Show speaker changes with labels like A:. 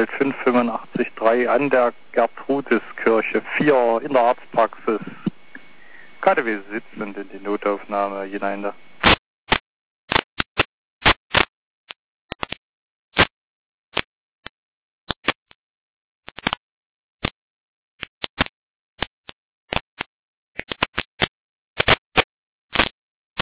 A: Bielefeld 5883 an der Gertrudiskirche 4 in der Arztpraxis. KDW 17 in die Notaufnahme hinein.